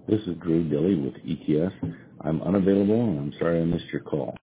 This is Drew Dilly with ETS. I'm unavailable and I'm sorry I missed your call.